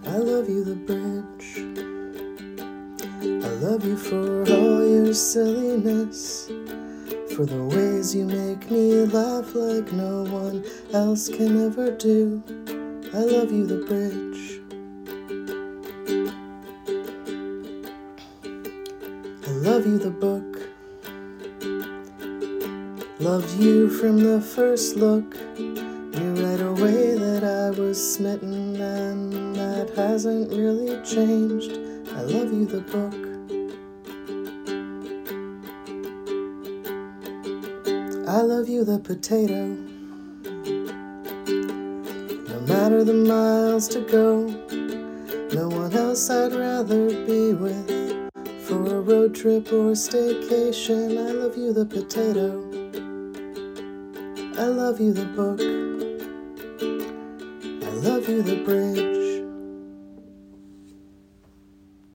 I love you, the bridge. I love you for all your silliness, for the ways you make me laugh like no one else can ever do. I love you, the bridge. I love you, the book. Loved you from the first look. Knew right away that I was smitten, and that hasn't really changed. I love you, the book. I love you, the potato. No matter the miles to go, no one else I'd rather be with. For a road trip or staycation, I love you, the potato. I love you, the book. I love you, the bridge.